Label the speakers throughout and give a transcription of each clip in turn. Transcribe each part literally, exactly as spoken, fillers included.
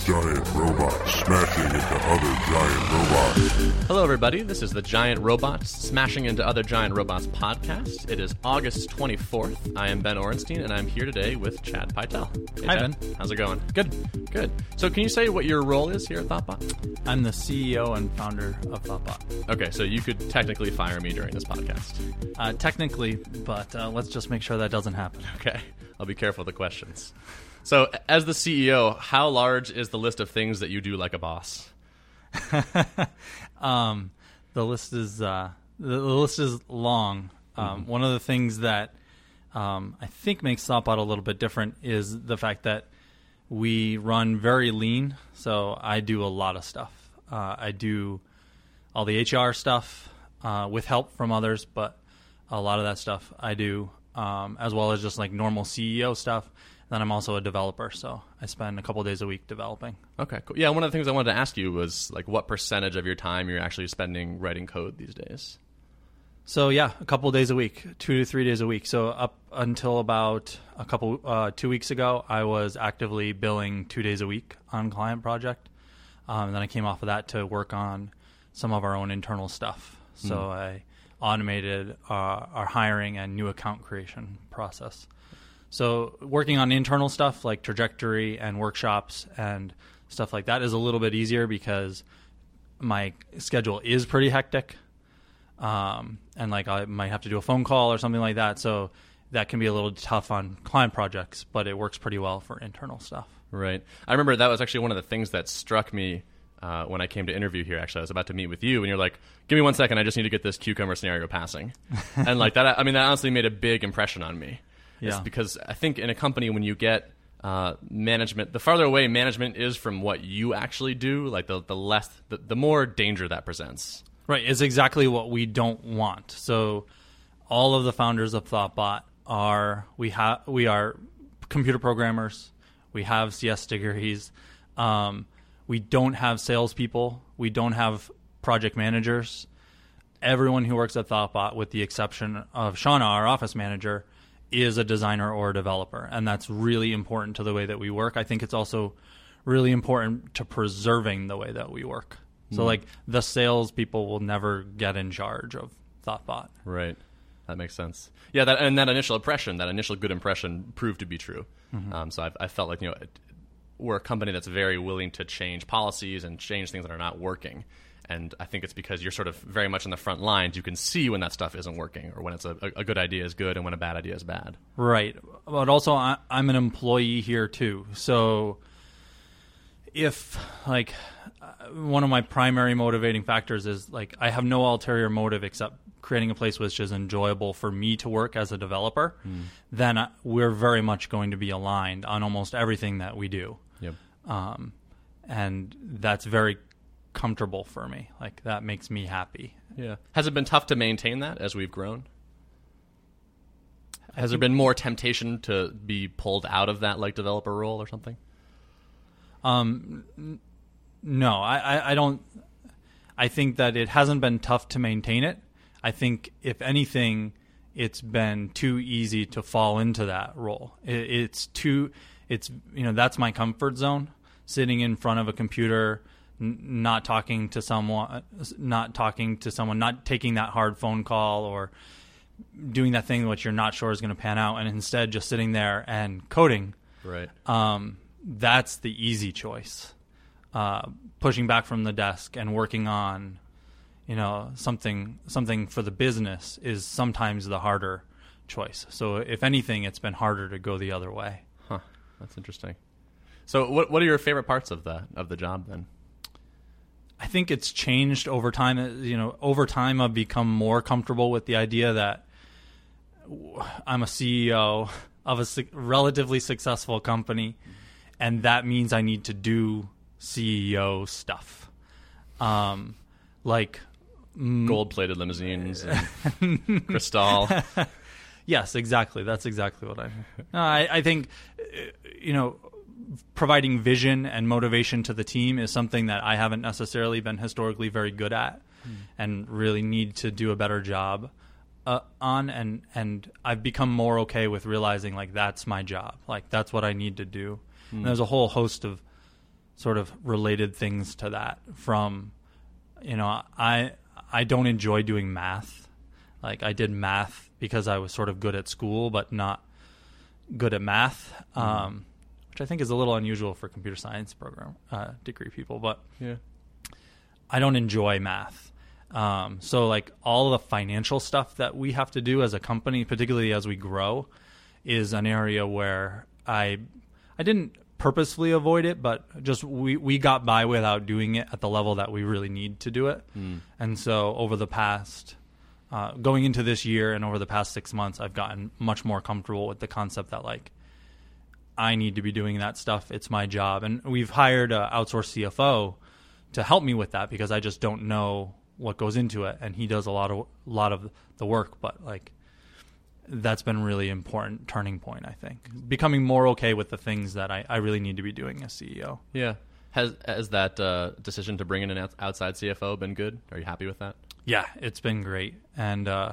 Speaker 1: giant robots smashing into other giant robots.
Speaker 2: Hello, everybody. This is the Giant Robots Smashing into Other Giant Robots podcast. It is August twenty-fourth. I am Ben Orenstein, and I'm here today with Chad Pytel. Hey,
Speaker 3: Hi,
Speaker 2: Chad.
Speaker 3: Ben.
Speaker 2: How's it going?
Speaker 3: Good.
Speaker 2: Good. So can you say what your role is here at ThoughtBot?
Speaker 3: I'm the C E O and founder of ThoughtBot.
Speaker 2: Okay, so you could technically fire me during this podcast.
Speaker 3: Uh, technically, but uh, let's just make sure that doesn't happen.
Speaker 2: Okay. I'll be careful with the questions. So as the C E O, how large is the list of things that you do like a boss?
Speaker 3: um, the list is uh, the, the list is long. Um, mm-hmm. One of the things that um, I think makes ThoughtBot a little bit different is the fact that we run very lean. So I do a lot of stuff. Uh, I do all the H R stuff uh, with help from others, but a lot of that stuff I do, um, as well as just like normal C E O stuff. Then I'm also a developer, so I spend a couple of days a week developing.
Speaker 2: Okay, cool. Yeah, one of the things I wanted to ask you was like what percentage of your time you're actually spending writing code these days?
Speaker 3: So yeah, a couple of days a week, two to three days a week. So up until about a couple, uh, two weeks ago, I was actively billing two days a week on client project. Um, and then I came off of that to work on some of our own internal stuff. So mm. I automated uh, our hiring and new account creation process. So working on internal stuff like trajectory and workshops and stuff like that is a little bit easier because my schedule is pretty hectic. Um, and like I might have to do a phone call or something like that. So that can be a little tough on client projects, but it works pretty well for internal stuff.
Speaker 2: Right. I remember that was actually one of the things that struck me uh, when I came to interview here. Actually, I was about to meet with you and you're like, give me one second. I just need to get this cucumber scenario passing. And like that, I mean, that honestly made a big impression on me.
Speaker 3: Yeah.
Speaker 2: It's because I think in a company when you get uh, management, the farther away management is from what you actually do, like the, the less, the, the more danger that presents.
Speaker 3: Right. It's exactly what we don't want. So all of the founders of ThoughtBot are, we have, we are computer programmers. We have C S degrees. Um, we don't have salespeople. We don't have project managers. Everyone who works at ThoughtBot, with the exception of Shauna, our office manager, is a designer or a developer. And that's really important to the way that we work. I think it's also really important to preserving the way that we work. So mm. like the sales people will never get in charge of ThoughtBot.
Speaker 2: Right. That makes sense. Yeah, that, and that initial impression, that initial good impression proved to be true. Mm-hmm. Um, so I've, I felt like, you know, we're a company that's very willing to change policies and change things that are not working. And I think it's because you're sort of very much in the front lines. You can see when that stuff isn't working or when it's a, a good idea is good and when a bad idea is bad.
Speaker 3: Right. But also I, I'm an employee here too. So if like one of my primary motivating factors is like I have no ulterior motive except creating a place which is enjoyable for me to work as a developer, mm. then I, we're very much going to be aligned on almost everything that we do.
Speaker 2: Yep. Um,
Speaker 3: and that's very comfortable for me. Like that makes me happy.
Speaker 2: Yeah. Has it been tough to maintain that as we've grown? Has there been more temptation to be pulled out of that like developer role or something?
Speaker 3: Um, n- no, I, I, I don't. I think that it hasn't been tough to maintain it. I think if anything, it's been too easy to fall into that role. It, it's too. It's you know that's my comfort zone. Sitting in front of a computer, not talking to someone, not talking to someone, not taking that hard phone call or doing that thing which you're not sure is going to pan out, and instead just sitting there and coding.
Speaker 2: Right.
Speaker 3: Um, that's the easy choice. Uh, pushing back from the desk and working on, you know, something something for the business is sometimes the harder choice. So if anything, it's been harder to go the other way.
Speaker 2: Huh. That's interesting. So what what are your favorite parts of the of the job then?
Speaker 3: I think it's changed over time. You know, over time, I've become more comfortable with the idea that I'm a C E O of a su- relatively successful company, and that means I need to do C E O stuff, um, like
Speaker 2: mm, gold-plated limousines and Cristal.
Speaker 3: Yes, exactly. That's exactly what I. No, I, I think, you know. Providing vision and motivation to the team is something that I haven't necessarily been historically very good at mm. and really need to do a better job uh, on. And, and I've become more okay with realizing like that's my job. Like that's what I need to do. Mm. And there's a whole host of sort of related things to that. From, you know, I I don't enjoy doing math. Like, I did math because I was sort of good at school, but not good at math, mm-hmm. um, which I think is a little unusual for computer science program uh, degree people. But
Speaker 2: yeah,
Speaker 3: I don't enjoy math. Um, so, like, all of the financial stuff that we have to do as a company, particularly as we grow, is an area where I I didn't purposefully avoid it, but just we, we got by without doing it at the level that we really need to do it. Mm. And so over the past, uh, going into this year and over the past six months, I've gotten much more comfortable with the concept that, like, I need to be doing that stuff. It's my job. And we've hired an outsourced C F O to help me with that because I just don't know what goes into it. And he does a lot of, a lot of the work, but, like, that's been really important turning point, I think. Becoming more okay with the things that I, I really need to be doing as C E O.
Speaker 2: Yeah. Has has that uh, decision to bring in an outside C F O been good? Are you happy with that?
Speaker 3: Yeah, it's been great. And uh,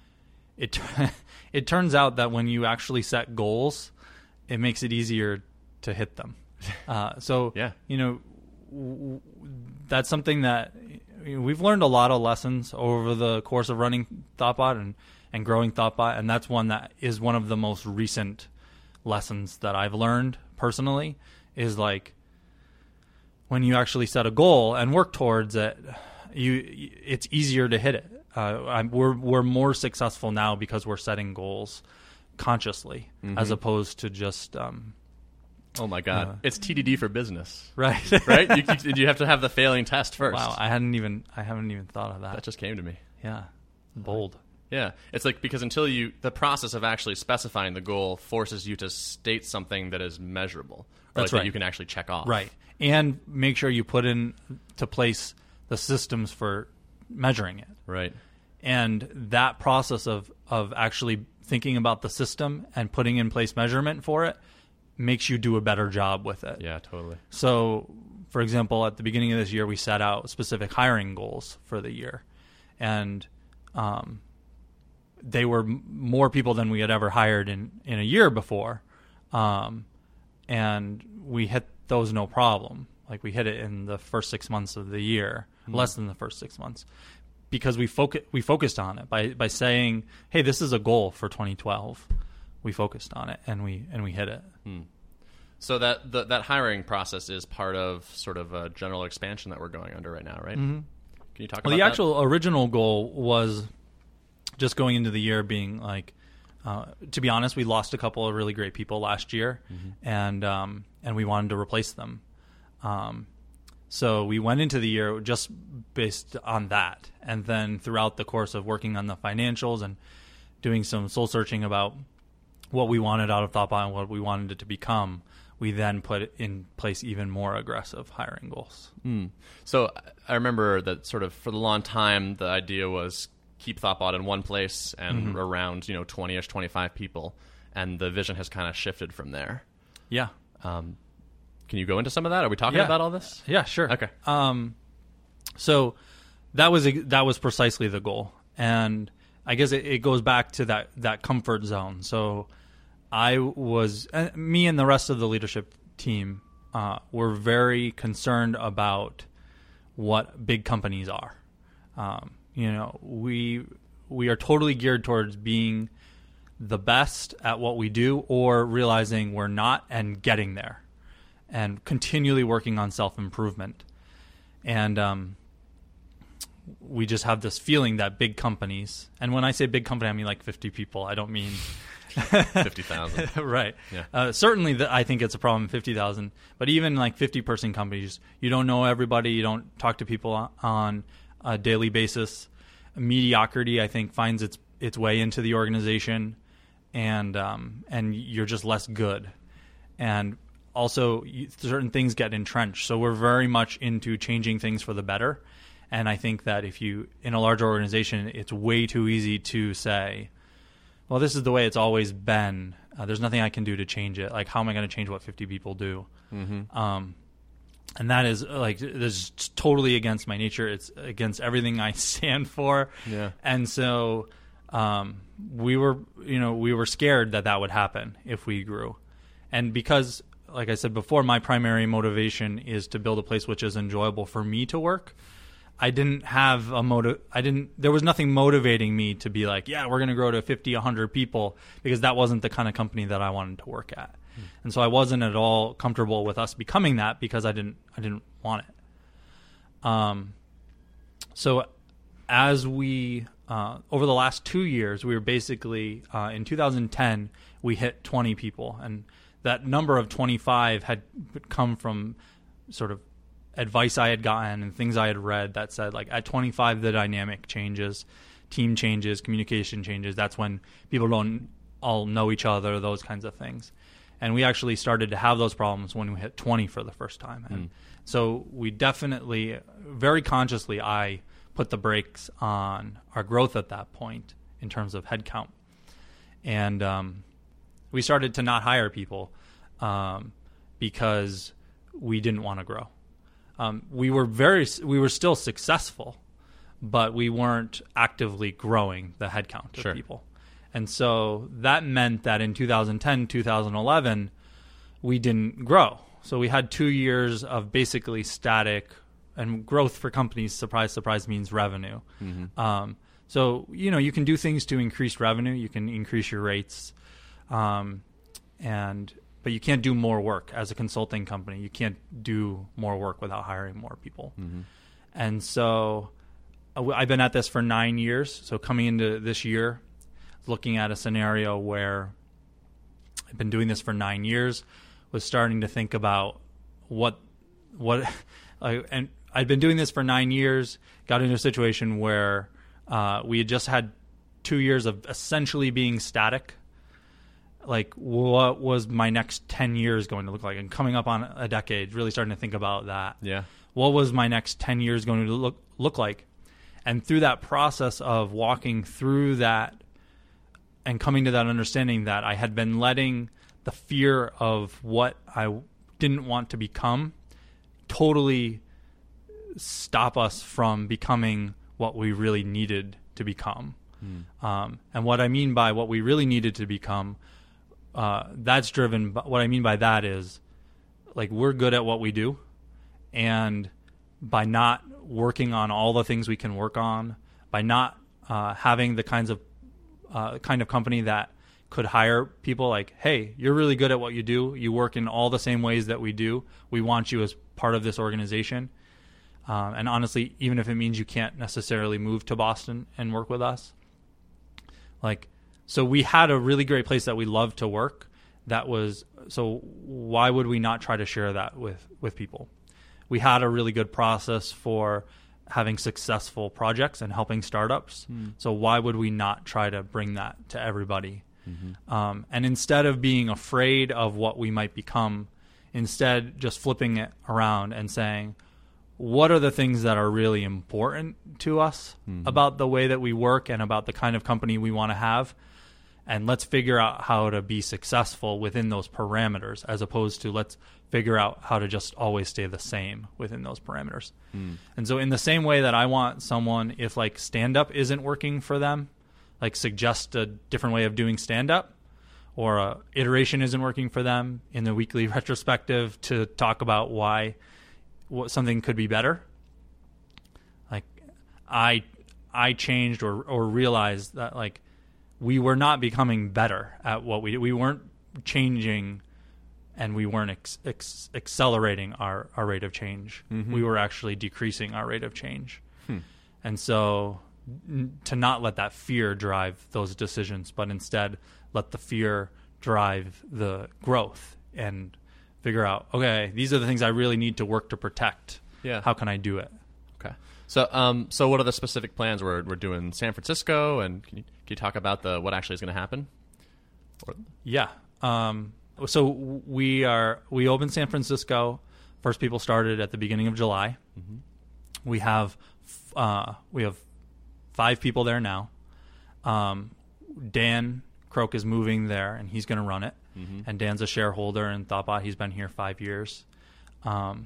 Speaker 3: it it turns out that when you actually set goals, it makes it easier to hit them. Uh, so,
Speaker 2: yeah.
Speaker 3: you know, w- that's something that you know, we've learned a lot of lessons over the course of running Thoughtbot and and growing Thoughtbot, and that's one that is one of the most recent lessons that I've learned personally, is like when you actually set a goal and work towards it, you it's easier to hit it. Uh, I'm, we're we're more successful now because we're setting goals consciously, mm-hmm. as opposed to just. Um,
Speaker 2: oh my God! Uh, it's T D D for business,
Speaker 3: right?
Speaker 2: Right? You, you you have to have the failing test first.
Speaker 3: Wow, I hadn't even I haven't even thought of that.
Speaker 2: That just came to me.
Speaker 3: Yeah, bold.
Speaker 2: Yeah, it's like because until you, the process of actually specifying the goal forces you to state something that is measurable, or
Speaker 3: That's
Speaker 2: like
Speaker 3: right.
Speaker 2: that you can actually check off.
Speaker 3: Right, and make sure you put in to place the systems for measuring it.
Speaker 2: Right,
Speaker 3: and that process of of actually thinking about the system and putting in place measurement for it makes you do a better job with it.
Speaker 2: Yeah, totally.
Speaker 3: So, for example, at the beginning of this year, we set out specific hiring goals for the year, and um. they were m- more people than we had ever hired in, in a year before. Um, and we hit those no problem. Like, we hit it in the first six months of the year, mm. less than the first six months, because we focu- we focused on it by, by saying, hey, this is a goal for twenty twelve. We focused on it and we, and we hit it.
Speaker 2: Mm. So that, the, that hiring process is part of sort of a general expansion that we're going under right now, right?
Speaker 3: Mm-hmm.
Speaker 2: Can you talk
Speaker 3: well,
Speaker 2: about
Speaker 3: the
Speaker 2: that?
Speaker 3: actual original goal was just going into the year being like, uh, to be honest, we lost a couple of really great people last year, mm-hmm. and um, and we wanted to replace them. Um, so we went into the year just based on that, and then throughout the course of working on the financials and doing some soul searching about what we wanted out of Thoughtbot and what we wanted it to become, we then put in place even more aggressive hiring goals.
Speaker 2: Mm. So I remember that sort of for the long time, the idea was keep Thoughtbot in one place and mm-hmm. around, you know, twenty-ish, twenty-five people. And the vision has kind of shifted from there.
Speaker 3: Yeah.
Speaker 2: Um, can you go into some of that? Are we talking
Speaker 3: yeah.
Speaker 2: about all this?
Speaker 3: Yeah, sure.
Speaker 2: Okay.
Speaker 3: Um, so that was that was precisely the goal. And I guess it, it goes back to that, that comfort zone. So I was, uh, me and the rest of the leadership team uh, were very concerned about what big companies are. Um, You know, we we are totally geared towards being the best at what we do, or realizing we're not and getting there, and continually working on self-improvement. And um, we just have this feeling that big companies, and when I say big company, I mean like fifty people. I don't mean
Speaker 2: fifty thousand.
Speaker 3: Right.
Speaker 2: Yeah.
Speaker 3: Uh, certainly, the, I think it's a problem, fifty thousand. But even like fifty-person companies, you don't know everybody. You don't talk to people on, on a daily basis. Mediocrity, I think, finds its its way into the organization, and um, and you're just less good. And also, you, certain things get entrenched. So we're very much into changing things for the better. And I think that if you, in a large organization, it's way too easy to say, well, this is the way it's always been. Uh, there's nothing I can do to change it. Like, how am I going to change what fifty people do? Mm-hmm. Um, and that is like, this is totally against my nature. It's against everything I stand for.
Speaker 2: Yeah.
Speaker 3: And so um, we were, you know, we were scared that that would happen if we grew. And because like I said before, my primary motivation is to build a place which is enjoyable for me to work. I didn't have a motive. I didn't. There was nothing motivating me to be like, yeah, we're going to grow to fifty, one hundred people, because that wasn't the kind of company that I wanted to work at. Hmm. And so I wasn't at all comfortable with us becoming that because I didn't. I didn't want it. Um. So, as we uh, over the last two years, we were basically uh, in two thousand ten we hit twenty people, and that number of twenty-five had come from sort of advice I had gotten and things I had read that said, like, at twenty-five, the dynamic changes, team changes, communication changes. That's when people don't all know each other, those kinds of things. And we actually started to have those problems when we hit twenty for the first time. And mm. so we definitely, very consciously, I put the brakes on our growth at that point in terms of headcount. And um, we started to not hire people um, because we didn't want to grow. Um, we were very, we were still successful, but we weren't actively growing the headcount of
Speaker 2: sure.
Speaker 3: people. And so that meant that in two thousand ten, two thousand eleven, we didn't grow. So we had two years of basically static, and growth for companies, surprise, surprise, means revenue. Mm-hmm. Um, so, you know, you can do things to increase revenue. You can increase your rates. Um, and But you can't do more work as a consulting company. You can't do more work without hiring more people. Mm-hmm. And so uh, I've been at this for nine years. So coming into this year, looking at a scenario where I've been doing this for nine years, was starting to think about what, what, uh, and I'd been doing this for nine years, got into a situation where uh, we had just had two years of essentially being static. Like, what was my next ten years going to look like? And coming up on a decade, really starting to think about that.
Speaker 2: Yeah.
Speaker 3: What was my next ten years going to look look like? And through that process of walking through that and coming to that understanding that I had been letting the fear of what I didn't want to become totally stop us from becoming what we really needed to become. Mm. Um, and what I mean by what we really needed to become, Uh, that's driven by, what I mean by that is, like, we're good at what we do, and by not working on all the things we can work on, by not uh, having the kinds of uh, kind of company that could hire people like, hey, you're really good at what you do, you work in all the same ways that we do, we want you as part of this organization. Um, and honestly, even if it means you can't necessarily move to Boston and work with us, like, so we had a really great place that we loved to work. That was, so why would we not try to share that with, with people? We had a really good process for having successful projects and helping startups. Mm. So why would we not try to bring that to everybody? Mm-hmm. Um, and instead of being afraid of what we might become, instead just flipping it around and saying, what are the things that are really important to us mm-hmm. about the way that we work and about the kind of company we want to have? And let's figure out how to be successful within those parameters, as opposed to let's figure out how to just always stay the same within those parameters. Mm. And so in the same way that I want someone, if like stand-up isn't working for them, like suggest a different way of doing stand-up, or a iteration isn't working for them in the weekly retrospective to talk about why what something could be better. Like I I changed or, or realized that like we were not becoming better at what we did. We weren't changing, and we weren't ex- ex- accelerating our, our rate of change. Mm-hmm. We were actually decreasing our rate of change. Hmm. And so n- to not let that fear drive those decisions, but instead let the fear drive the growth and figure out, okay, these are the things I really need to work to protect.
Speaker 2: Yeah.
Speaker 3: How can I do it?
Speaker 2: Okay. So, um, so what are the specific plans? We're we're doing San Francisco, and can you, can you talk about the what actually is going to happen? Or...
Speaker 3: Yeah. Um, so we are we opened San Francisco. First people started at the beginning of July. Mm-hmm. We have uh, we have five people there now. Um, Dan Croak is moving there, and he's going to run it. Mm-hmm. And Dan's a shareholder in Thoughtbot. He's been here five years. Um,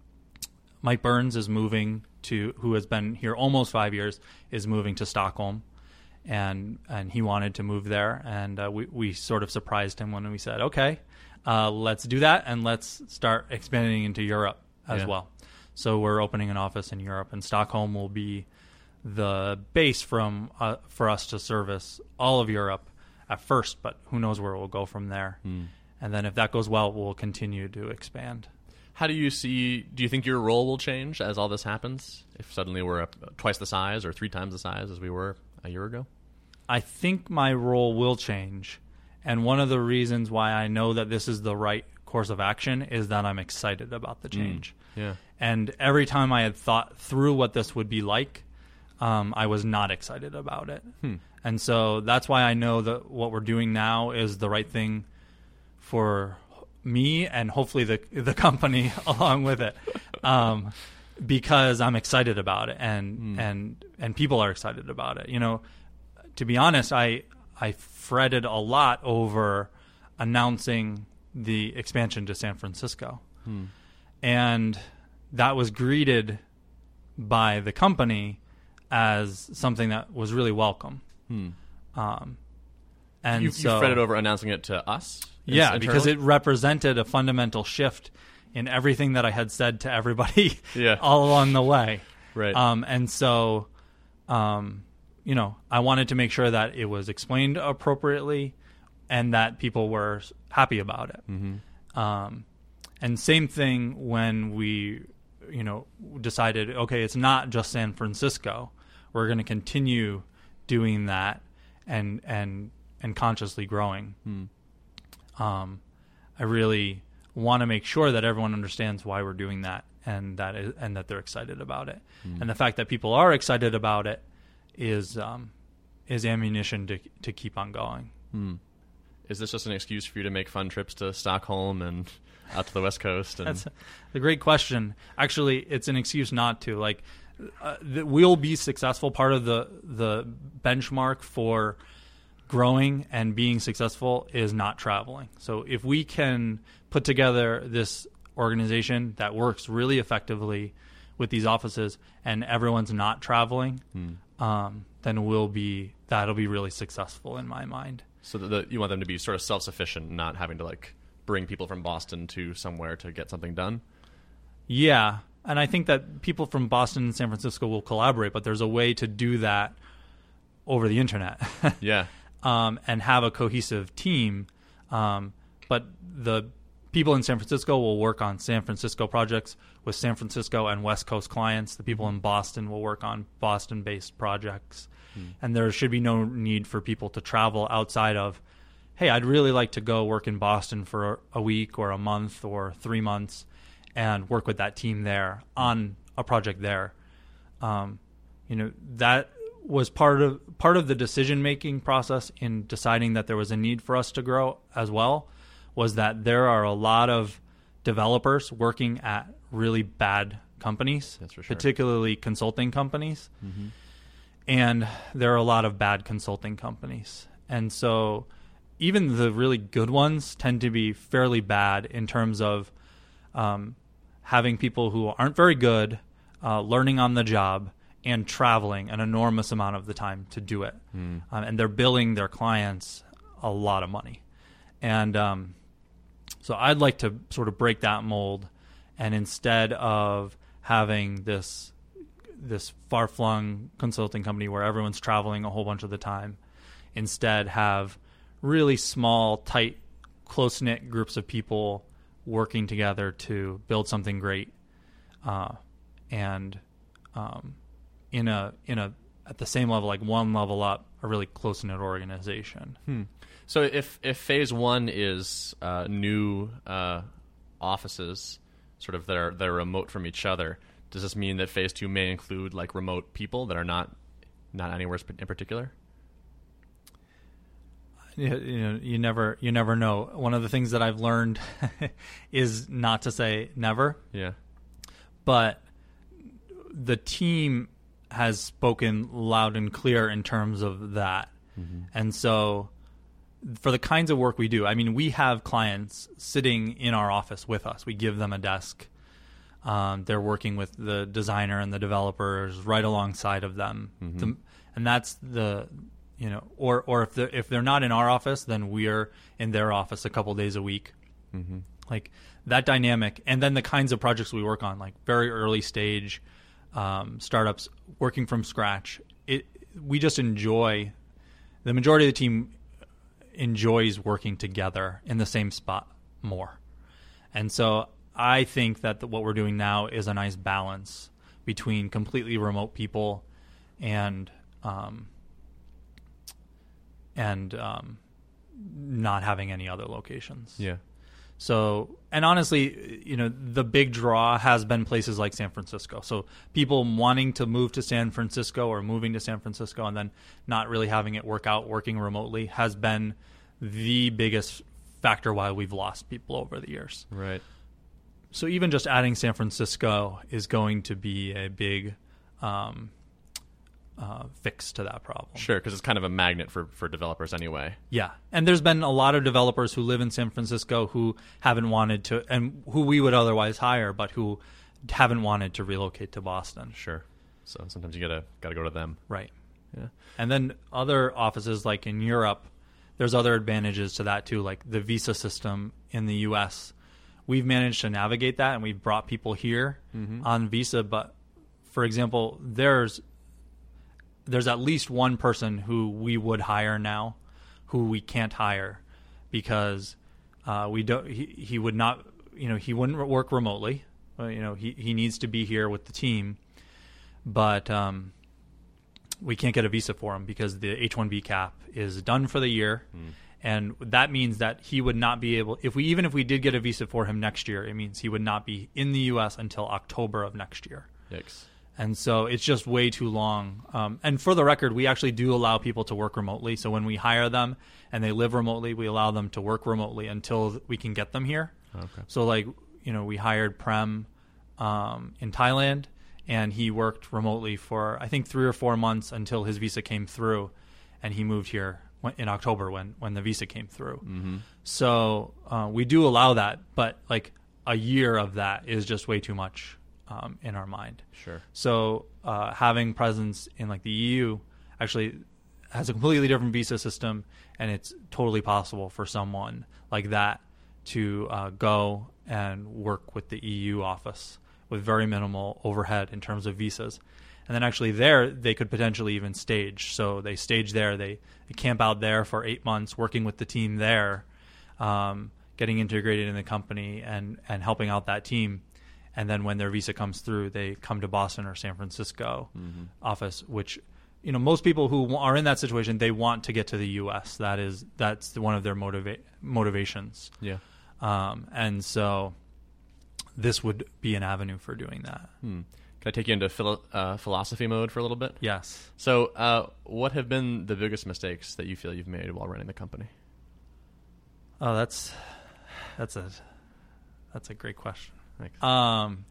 Speaker 3: Mike Burns is moving to, who has been here almost five years, is moving to Stockholm, and and he wanted to move there, and uh, we we sort of surprised him when we said, okay, uh, let's do that, and let's start expanding into Europe as
Speaker 2: Yeah.
Speaker 3: well. So we're opening an office in Europe, and Stockholm will be the base from uh, for us to service all of Europe at first, but who knows where we'll go from there.
Speaker 2: Hmm.
Speaker 3: And then if that goes well, we'll continue to expand.
Speaker 2: How do you see, do you think your role will change as all this happens? If suddenly we're up twice the size or three times the size as we were a year ago?
Speaker 3: I think my role will change. And one of the reasons why I know that this is the right course of action is that I'm excited about the change.
Speaker 2: Mm. Yeah.
Speaker 3: And every time I had thought through what this would be like, um, I was not excited about it.
Speaker 2: Hmm.
Speaker 3: And so that's why I know that what we're doing now is the right thing for me and hopefully the the company along with it, um, because I'm excited about it, and
Speaker 2: Mm.
Speaker 3: and and people are excited about it. You know, to be honest, I I fretted a lot over announcing the expansion to San Francisco,
Speaker 2: Hmm.
Speaker 3: and that was greeted by the company as something that was really welcome.
Speaker 2: Hmm.
Speaker 3: Um, and
Speaker 2: You,
Speaker 3: so,
Speaker 2: you fretted over announcing it to us?
Speaker 3: yeah,
Speaker 2: internally?
Speaker 3: because it represented a fundamental shift in everything that I had said to everybody
Speaker 2: Yeah.
Speaker 3: all along the way.
Speaker 2: Right.
Speaker 3: Um, and so, um, you know, I wanted to make sure that it was explained appropriately and that people were happy about it.
Speaker 2: Mm-hmm.
Speaker 3: Um, and same thing when we, you know, decided, okay, it's not just San Francisco. We're going to continue doing that and and and consciously growing.
Speaker 2: Hmm.
Speaker 3: Um, I really want to make sure that everyone understands why we're doing that, and that is, and that they're excited about it.
Speaker 2: Hmm.
Speaker 3: And the fact that people are excited about it is um, is ammunition to to keep on going.
Speaker 2: Hmm. Is this just an excuse for you to make fun trips to Stockholm and out to the West Coast? And
Speaker 3: That's a, a great question. Actually, it's an excuse not to. Like, uh, th- we'll be successful. Part of the the benchmark for growing and being successful is not traveling. So if we can put together this organization that works really effectively with these offices and everyone's not traveling,
Speaker 2: Hmm.
Speaker 3: um, then we'll be that'll be really successful in my mind.
Speaker 2: So that the, you want them to be sort of self-sufficient, not having to like bring people from Boston to somewhere to get something done?
Speaker 3: Yeah, and I think that people from Boston and San Francisco will collaborate, but there's a way to do that over the internet.
Speaker 2: Yeah.
Speaker 3: um, and have a cohesive team. Um, but the people in San Francisco will work on San Francisco projects with San Francisco and West Coast clients. The people in Boston will work on Boston-based projects. Hmm. And there should be no need for people to travel outside of, hey, I'd really like to go work in Boston for a week or a month or three months and work with that team there on a project there. Um, you know, that was part of part of the decision-making process in deciding that there was a need for us to grow as well, was that there are a lot of developers working at really bad companies,
Speaker 2: That's for sure.
Speaker 3: particularly consulting companies.
Speaker 2: Mm-hmm.
Speaker 3: And there are a lot of bad consulting companies. And so even the really good ones tend to be fairly bad in terms of um, having people who aren't very good, uh, learning on the job, and traveling an enormous amount of the time to do it.
Speaker 2: Mm.
Speaker 3: Um, and they're billing their clients a lot of money. And um, so I'd like to sort of break that mold, and instead of having this this far-flung consulting company where everyone's traveling a whole bunch of the time, instead have really small, tight, close-knit groups of people working together to build something great, uh, and um, in a in a at the same level, like one level up, a really close-knit organization.
Speaker 2: Hmm. So if if phase one is uh, new uh, offices, sort of that are that are remote from each other, does this mean that phase two may include like remote people that are not not anywhere in particular?
Speaker 3: You, you know, you never you never know. One of the things that I've learned is not to say never.
Speaker 2: Yeah.
Speaker 3: But the team has spoken loud and clear in terms of that. Mm-hmm. And so for the kinds of work we do, I mean, we have clients sitting in our office with us. We give them a desk. Um, they're working with the designer and the developers right alongside of them. Mm-hmm. The, and that's the, you know, or, or if they're, if they're not in our office, then we're in their office a couple days a week. Mm-hmm. Like that dynamic, and then the kinds of projects we work on, like very early stage um, startups, working from scratch. It we just enjoy. The majority of the team enjoys working together in the same spot more, and so I think that the, what we're doing now is a nice balance between completely remote people and um, and um, not having any other locations.
Speaker 2: Yeah.
Speaker 3: So, and honestly, you know, the big draw has been places like San Francisco. So people wanting to move to San Francisco or moving to San Francisco and then not really having it work out working remotely has been the biggest factor why we've lost people over the years.
Speaker 2: Right.
Speaker 3: So even just adding San Francisco is going to be a big um, uh, fix to that problem.
Speaker 2: Sure, because it's kind of a magnet for, for developers anyway.
Speaker 3: Yeah. And there's been a lot of developers who live in San Francisco who haven't wanted to, and who we would otherwise hire, but who haven't wanted to relocate to Boston.
Speaker 2: Sure. So sometimes you gotta gotta go to them.
Speaker 3: Right.
Speaker 2: Yeah.
Speaker 3: And then other offices like in Europe, there's other advantages to that too, like the visa system in the U S. We've managed to navigate that, and we've brought people here mm-hmm. on visa. But for example, there's there's at least one person who we would hire now, who we can't hire because uh, we don't. He, he would not. You know, he wouldn't work remotely. Uh, you know, he he needs to be here with the team, but um, we can't get a visa for him because the H one B cap is done for the year. Mm. And that means that he would not be able, if we even if we did get a visa for him next year, it means he would not be in the U S until October of next year.
Speaker 2: Yikes.
Speaker 3: And so it's just way too long. Um, and for the record, we actually do allow people to work remotely. So when we hire them and they live remotely, we allow them to work remotely until we can get them here.
Speaker 2: Okay.
Speaker 3: So like, you know, we hired Prem um, in Thailand, and he worked remotely for, I think, three or four months until his visa came through, and he moved here in October when, when the visa came through. Mm-hmm. So uh, we do allow that, but like a year of that is just way too much um, in our mind.
Speaker 2: Sure.
Speaker 3: So uh, having presence in like the E U actually has a completely different visa system, and it's totally possible for someone like that to uh, go and work with the E U office with very minimal overhead in terms of visas. And then actually there, they could potentially even stage. So they stage there, they, they camp out there for eight months, working with the team there, um, getting integrated in the company and, and helping out that team. And then when their visa comes through, they come to Boston or San Francisco mm-hmm. office, which, you know, most people who are in that situation, they want to get to the U S. That is, that's one of their motiva- motivations.
Speaker 2: Yeah.
Speaker 3: Um, and so this would be an avenue for doing that.
Speaker 2: Hmm. Can I take you into philo- uh, philosophy mode for a little bit?
Speaker 3: Yes.
Speaker 2: So uh, what have been the biggest mistakes that you feel you've made while running the company?
Speaker 3: Oh, that's that's a that's a great question.
Speaker 2: Thanks.
Speaker 3: Um,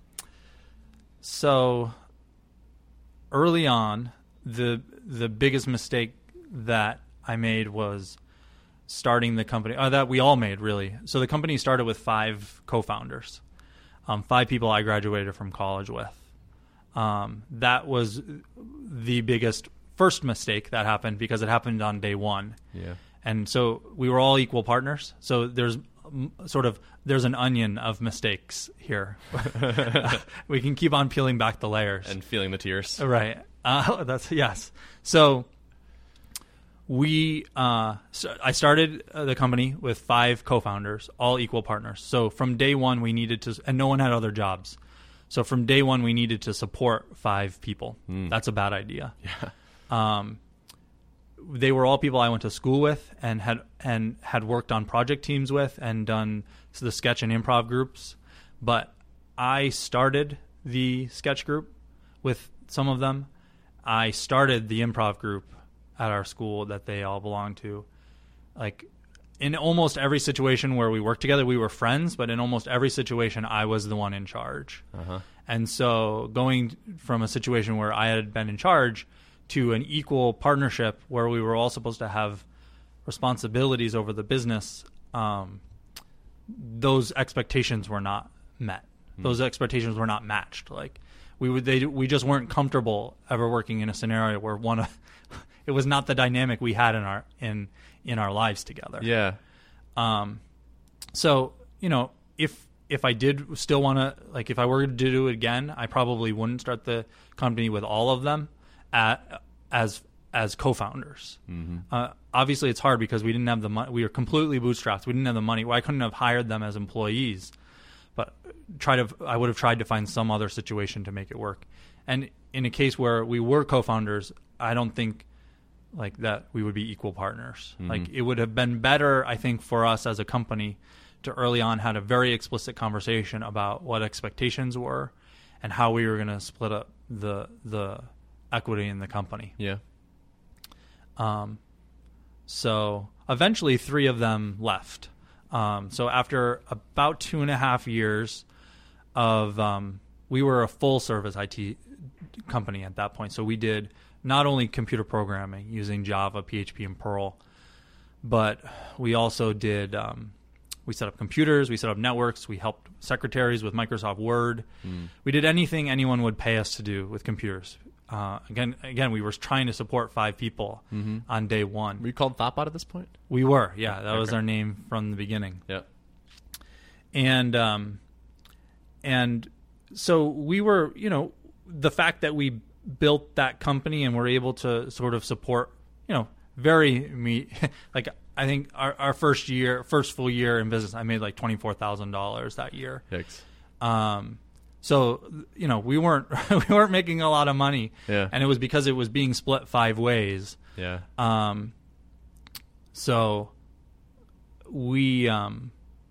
Speaker 3: so early on, the the biggest mistake that I made was starting the company, uh, that we all made, really. So the company started with five co-founders, um, five people I graduated from college with. Um, that was the biggest first mistake that happened because it happened on day one.
Speaker 2: Yeah.
Speaker 3: And so we were all equal partners. So there's sort of, there's an onion of mistakes here. We can keep on peeling back the layers.
Speaker 2: And feeling the tears.
Speaker 3: Right. Uh, that's, yes. So we, uh, so I started the company with five co-founders, all equal partners. So from day one we needed to, and no one had other jobs. So from day one, we needed to support five people. Mm. That's a bad idea.
Speaker 2: Yeah.
Speaker 3: Um, they were all people I went to school with and had and had worked on project teams with and done the sketch and improv groups. But I started the sketch group with some of them. I started the improv group at our school that they all belonged to. Like, in almost every situation where we worked together, we were friends, but in almost every situation, I was the one in charge. Uh-huh. And so going from a situation where I had been in charge to an equal partnership where we were all supposed to have responsibilities over the business, um, those expectations were not met. Mm. Those expectations were not matched. Like we would, they, we just weren't comfortable ever working in a scenario where one of, it was not the dynamic we had in our in in our lives together.
Speaker 2: Yeah.
Speaker 3: Um. So you know, if if I did still want to, like, if I were to do it again, I probably wouldn't start the company with all of them at, as as co-founders. Mm-hmm. Uh, obviously, it's hard because we didn't have the money. We were completely bootstrapped. We didn't have the money. Well, I couldn't have hired them as employees. But try to, I would have tried to find some other situation to make it work. And in a case where we were co-founders, I don't think like that we would be equal partners. Mm-hmm. Like, it would have been better, I think, for us as a company to early on had a very explicit conversation about what expectations were and how we were going to split up the the equity in the company.
Speaker 2: Yeah.
Speaker 3: Um. So eventually, three of them left. Um. So after about two and a half years of, um, we were a full service I T company at that point. So we did not only computer programming using Java, P H P, and Perl, but we also did, um, we set up computers, we set up networks, we helped secretaries with Microsoft Word. Mm. We did anything anyone would pay us to do with computers. Uh, again, again, we were trying to support five people mm-hmm. on day one.
Speaker 2: Were you called Thoughtbot at this point?
Speaker 3: We were, yeah. That okay. was our name from the beginning.
Speaker 2: Yeah.
Speaker 3: And, um, and so we were, you know, the fact that we built that company and were able to sort of support, you know, very me like I think our, our first year, first full year in business, I made like twenty-four thousand dollars that year.
Speaker 2: Yikes.
Speaker 3: Um, so you know we weren't we weren't making a lot of money.
Speaker 2: Yeah.
Speaker 3: And it was because it was being split five ways.
Speaker 2: Yeah.
Speaker 3: Um. So we um.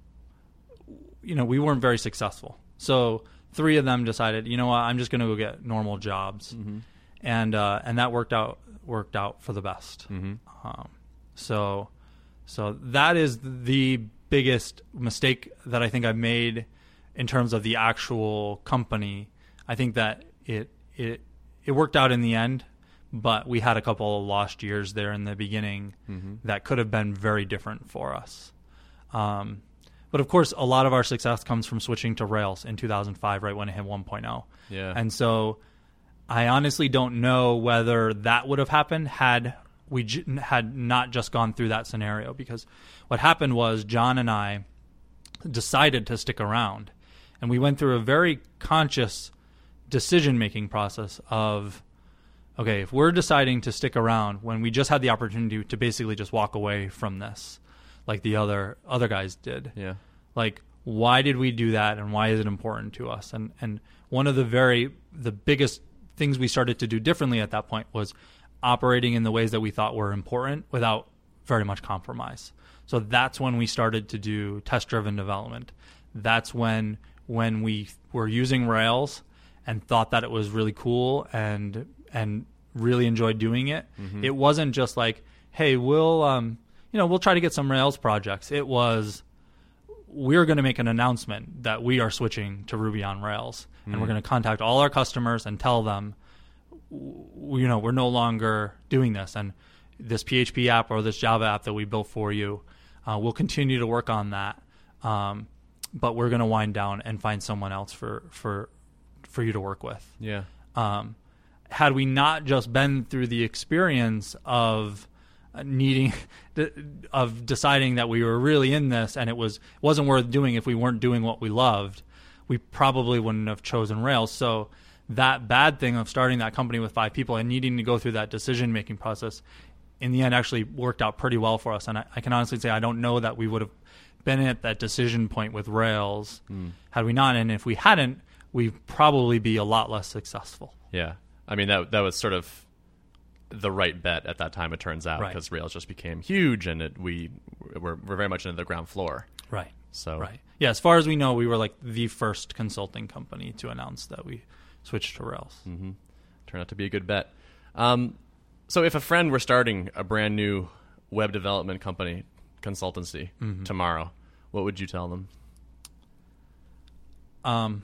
Speaker 3: You know we weren't very successful. So three of them decided, you know what, I'm just going to go get normal jobs, mm-hmm. and uh, and that worked out worked out for the best. Mm-hmm. Um, so so that is the biggest mistake that I think I've made in terms of the actual company. I think that it it it worked out in the end, but we had a couple of lost years there in the beginning mm-hmm. that could have been very different for us. Um, But of course, a lot of our success comes from switching to Rails in two thousand five, right when it hit one point oh.
Speaker 2: Yeah.
Speaker 3: And so I honestly don't know whether that would have happened had we j- had not just gone through that scenario. Because what happened was John and I decided to stick around. And we went through a very conscious decision-making process of, okay, if we're deciding to stick around when we just had the opportunity to basically just walk away from this, like the other other guys did.
Speaker 2: Yeah.
Speaker 3: Like, why did we do that, and why is it important to us? And and one of the very the biggest things we started to do differently at that point was operating in the ways that we thought were important without very much compromise. So that's when we started to do test-driven development. That's when when we were using Rails and thought that it was really cool and and really enjoyed doing it. Mm-hmm. It wasn't just like, hey, we'll um you know, we'll try to get some Rails projects. It was, we're going to make an announcement that we are switching to Ruby on Rails. Mm. And we're going to contact all our customers and tell them, you know, we're no longer doing this. And this P H P app or this Java app that we built for you, uh, we'll continue to work on that. Um, but we're going to wind down and find someone else for, for, for you to work with.
Speaker 2: Yeah.
Speaker 3: Um, had we not just been through the experience of needing of deciding that we were really in this and it was wasn't worth doing if we weren't doing what we loved, we probably wouldn't have chosen Rails. So that bad thing of starting that company with five people and needing to go through that decision making process in the end actually worked out pretty well for us. And I, I can honestly say I don't know that we would have been at that decision point with Rails mm. had we not. And if we hadn't, we'd probably be a lot less successful.
Speaker 2: Yeah. I mean, that that was sort of the right bet at that time, it turns out,
Speaker 3: right.
Speaker 2: because Rails just became huge and it, we were, we're very much into the ground floor.
Speaker 3: Right.
Speaker 2: So
Speaker 3: right. Yeah, as far as we know, we were like the first consulting company to announce that we switched to Rails.
Speaker 2: Mm-hmm. Turned out to be a good bet. Um, so if a friend were starting a brand new web development company, consultancy, mm-hmm. tomorrow, what would you tell them?
Speaker 3: Um,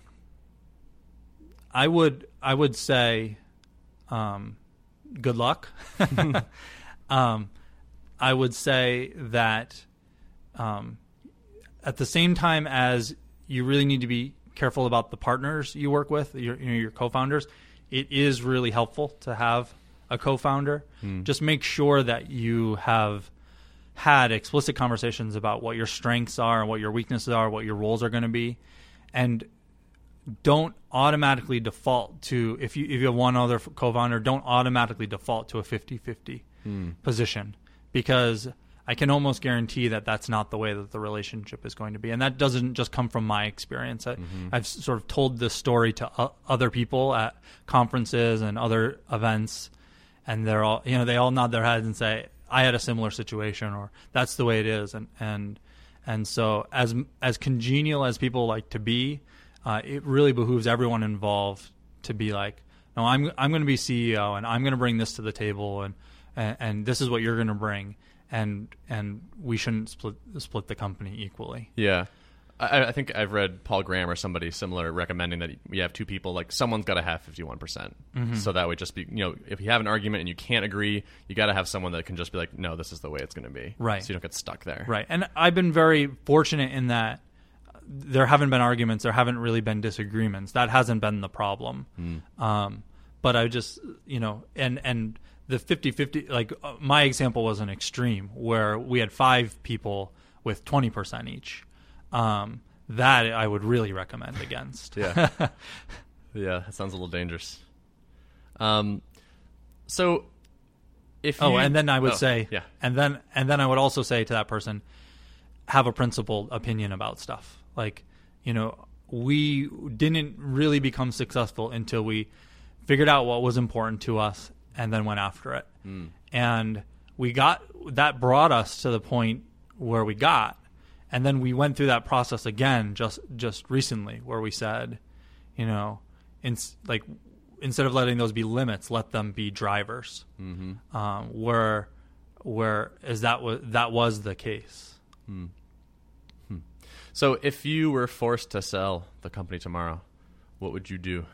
Speaker 3: I would I would say, um, good luck. um, I would say that um, at the same time as you really need to be careful about the partners you work with, your, you know, your co-founders, it is really helpful to have a co-founder. Mm. Just make sure that you have had explicit conversations about what your strengths are and what your weaknesses are, what your roles are going to be, and don't automatically default to, if you if you have one other co-founder, don't automatically default to a fifty-fifty mm. position, because I can almost guarantee that that's not the way that the relationship is going to be. And that doesn't just come from my experience. I, mm-hmm. I've sort of told this story to uh, other people at conferences and other events, and they're all, you know, they all nod their heads and say, I had a similar situation, or that's the way it is. And, and, and so as, as congenial as people like to be, uh, it really behooves everyone involved to be like, no, I'm, I'm going to be C E O, and I'm going to bring this to the table, and, and, and this is what you're going to bring. And and we shouldn't split split the company equally.
Speaker 2: Yeah, I, I think I've read Paul Graham or somebody similar recommending that you have two people, like someone's got to have fifty-one percent. Mm-hmm. So that would just be, you know, if you have an argument and you can't agree, you got to have someone that can just be like, no, this is the way it's going to be.
Speaker 3: Right. So
Speaker 2: you don't get stuck there.
Speaker 3: Right. And I've been very fortunate in that there haven't been arguments, there haven't really been disagreements. That hasn't been the problem. Mm. Um, but I just, you know, and and. The fifty-fifty, like uh, my example was an extreme where we had five people with twenty percent each. Um, that I would really recommend against.
Speaker 2: Yeah. Yeah, that sounds a little dangerous. Um, so if you...
Speaker 3: Oh, and then I would
Speaker 2: oh,
Speaker 3: say,
Speaker 2: yeah.
Speaker 3: and then and then I would also say to that person, have a principled opinion about stuff. Like, you know, we didn't really become successful until we figured out what was important to us and then went after it. Mm. And we got, that brought us to the point where we got. And then we went through that process again just just recently, where we said, you know, in, like instead of letting those be limits, let them be drivers. Mm-hmm. Um, where where is that was that was the case.
Speaker 2: Mm. Hmm. So if you were forced to sell the company tomorrow, what would you do?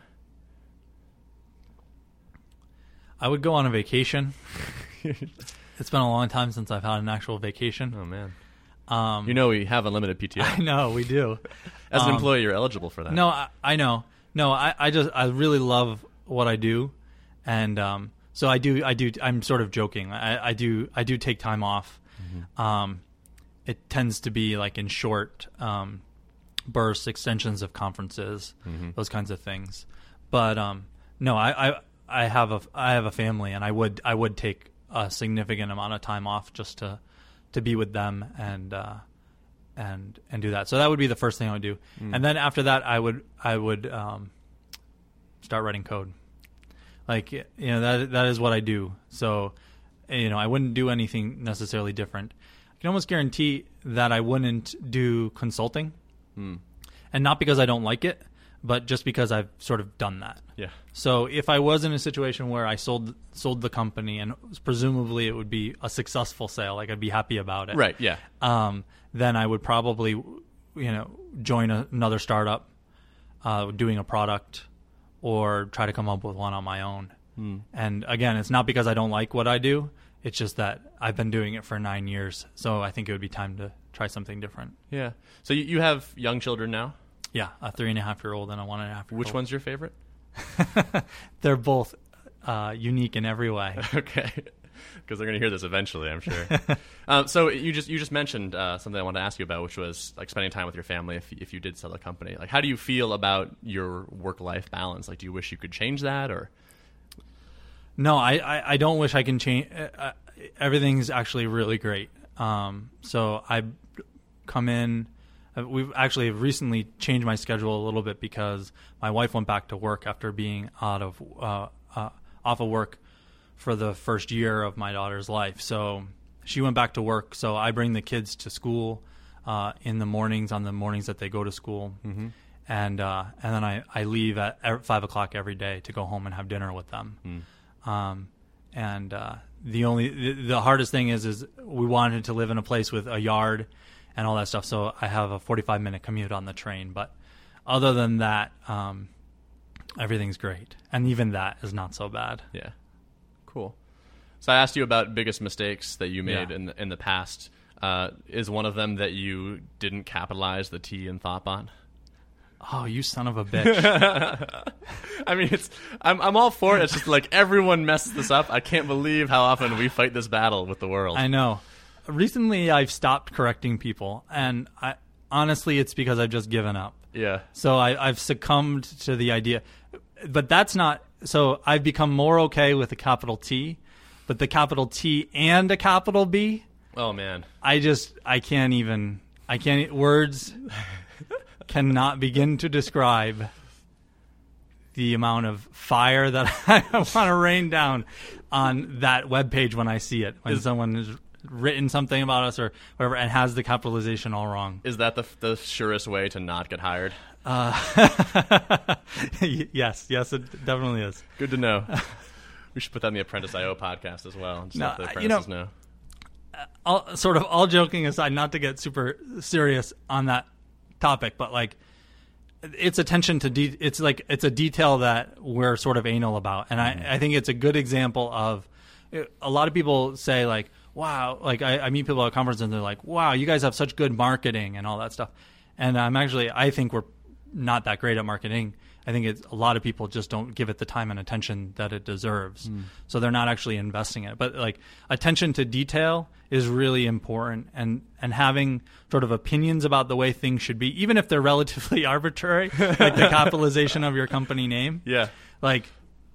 Speaker 3: I would go on a vacation. It's been a long time since I've had an actual vacation.
Speaker 2: Oh, man.
Speaker 3: Um,
Speaker 2: you know we have unlimited P T O.
Speaker 3: I know, we do.
Speaker 2: As an
Speaker 3: um,
Speaker 2: employee, you're eligible for that.
Speaker 3: No, I, I know. No, I, I just I really love what I do, and um, so I do. I do. I'm sort of joking. I, I do. I do take time off. Mm-hmm. Um, it tends to be like in short um, bursts, extensions of conferences, mm-hmm. those kinds of things. But um, no, I, I I have a I have a family, and I would I would take a significant amount of time off just to. to be with them and uh, and and do that. So that would be the first thing I would do. Mm. And then after that, I would I would um, start writing code. Like, you know, that that is what I do. So, you know, I wouldn't do anything necessarily different. I can almost guarantee that I wouldn't do consulting. Mm. And not because I don't like it, but just because I've sort of done that.
Speaker 2: Yeah.
Speaker 3: So if I was in a situation where I sold sold the company, and presumably it would be a successful sale, like I'd be happy about it.
Speaker 2: Right. Yeah.
Speaker 3: Um, then I would probably, you know, join a, another startup, uh, doing a product, or try to come up with one on my own. Mm. And again, it's not because I don't like what I do. It's just that I've been doing it for nine years, so I think it would be time to try something different.
Speaker 2: Yeah. So you, you have young children now?
Speaker 3: Yeah, a three and a half year old and a one and a half year old.
Speaker 2: Which one's your favorite?
Speaker 3: They're both uh, unique in every way.
Speaker 2: Okay, because they're going to hear this eventually, I'm sure. um, so you just you just mentioned uh, something I wanted to ask you about, which was like spending time with your family. If if you did sell the company, like how do you feel about your work life balance? Like, do you wish you could change that, or?
Speaker 3: No, I, I, I don't wish I can change. Uh, everything's actually really great. Um, so I come in. We've actually recently changed my schedule a little bit because my wife went back to work after being out of uh, uh, off of work for the first year of my daughter's life. So she went back to work. So I bring the kids to school uh, in the mornings, on the mornings that they go to school, mm-hmm. and uh, and then I, I leave at five o'clock every day to go home and have dinner with them. Mm. Um, and uh, the only the, the hardest thing is is we wanted to live in a place with a yard and all that stuff, so I have a forty-five minute commute on the train. But other than that, um, everything's great. And even that is not so bad.
Speaker 2: Yeah. Cool. So I asked you about biggest mistakes that you made
Speaker 3: Yeah.
Speaker 2: in the, in the past. Uh, is one of them that you didn't capitalize the T in Thoughtbot?
Speaker 3: Oh, you son of a bitch.
Speaker 2: I mean, it's I'm I'm all for it. It's just like everyone messes this up. I can't believe how often we fight this battle with the world.
Speaker 3: I know. recently I've stopped correcting people, and I honestly it's because I've just given up.
Speaker 2: Yeah.
Speaker 3: So I, I've succumbed to the idea, but that's not. So I've become more okay with a capital T, but the capital T and a capital B.
Speaker 2: Oh man.
Speaker 3: I just I can't even I can't words cannot begin to describe the amount of fire that I want to rain down on that webpage when I see it, when
Speaker 2: Is,
Speaker 3: someone has written something about us or whatever and has the capitalization all wrong.
Speaker 2: Is that the the surest way to not get hired?
Speaker 3: Uh, yes, yes, it definitely is.
Speaker 2: Good to know. We should put that in the Apprentice dot I O podcast as well. Just
Speaker 3: No,
Speaker 2: let the apprentices
Speaker 3: you know,
Speaker 2: know.
Speaker 3: All, sort of all joking aside, not to get super serious on that topic, but like it's attention to de- it's like it's a detail that we're sort of anal about, and I, I think it's a good example of a lot of people say like, wow, like I, I meet people at conferences and they're like, wow, you guys have such good marketing and all that stuff, and I'm actually I think we're not that great at marketing. I think it's a lot of people just don't give it the time and attention that it deserves. Mm. So they're not actually investing in it. But like attention to detail is really important, and, and having sort of opinions about the way things should be, even if they're relatively arbitrary, like the capitalization of your company name.
Speaker 2: Yeah.
Speaker 3: Like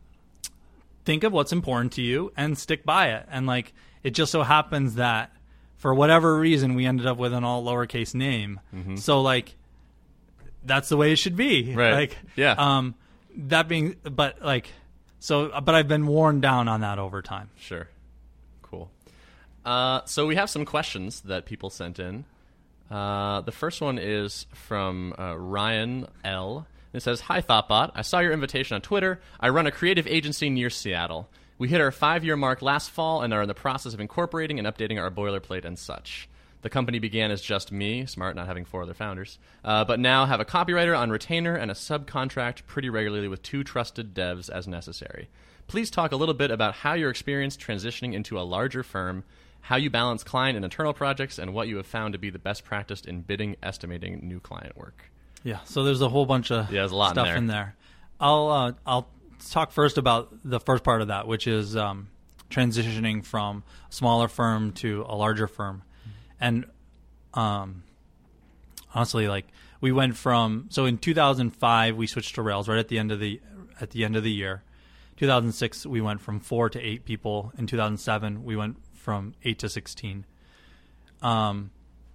Speaker 3: think of what's important to you and stick by it. And like it just so happens that for whatever reason we ended up with an all lowercase name. Mm-hmm. So like that's the way it should be.
Speaker 2: Right.
Speaker 3: Like,
Speaker 2: yeah.
Speaker 3: Um, that being, but like, so, but I've been worn down on that over time.
Speaker 2: Sure. Cool. Uh, so we have some questions that people sent in. Uh, the first one is from uh, Ryan L. It says, "Hi, Thoughtbot. I saw your invitation on Twitter. I run a creative agency near Seattle. We hit our five-year mark last fall and are in the process of incorporating and updating our boilerplate and such. The company began as just me, smart not having four other founders, uh, but now have a copywriter on retainer and a subcontract pretty regularly with two trusted devs as necessary. Please talk a little bit about how your experience transitioning into a larger firm, how you balance client and internal projects, and what you have found to be the best practice in bidding, estimating new client work."
Speaker 3: Yeah, so there's a whole bunch of
Speaker 2: yeah, there's a lot
Speaker 3: stuff
Speaker 2: in there.
Speaker 3: in there. I'll uh, I'll talk first about the first part of that, which is um, transitioning from a smaller firm to a larger firm. And um, honestly, like we went from so in two thousand five we switched to Rails right at the end of the at the end of the year. two thousand six we went from four to eight people. In two thousand seven we went from eight to sixteen. Um,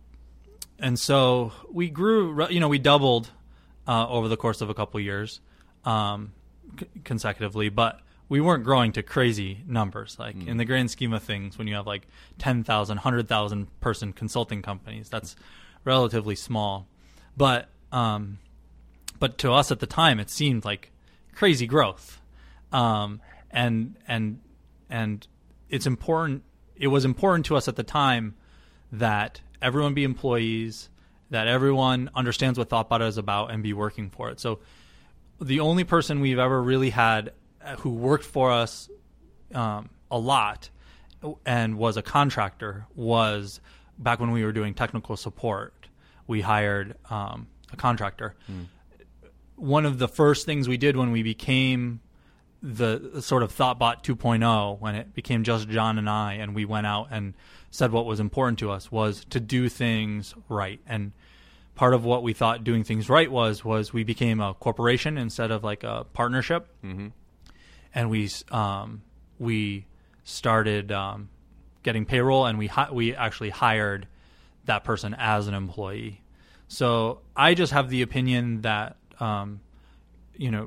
Speaker 3: and so we grew. You know, we doubled uh, over the course of a couple years um, c- consecutively, but we weren't growing to crazy numbers. Like mm. in the grand scheme of things, when you have like ten thousand, one hundred thousand person consulting companies, that's relatively small. But um, but to us at the time, it seemed like crazy growth. Um, and and and it's important. It was important to us at the time that everyone be employees, that everyone understands what Thoughtbot is about and be working for it. So the only person we've ever really had who worked for us um, a lot and was a contractor was back when we were doing technical support. We hired um, a contractor. Mm. One of the first things we did when we became the sort of Thoughtbot two point oh, when it became just John and I, and we went out and said what was important to us, was to do things right. And part of what we thought doing things right was was we became a corporation instead of like a partnership. Mm-hmm. And we um, we started um, getting payroll, and we hi- we actually hired that person as an employee. So I just have the opinion that um, you know,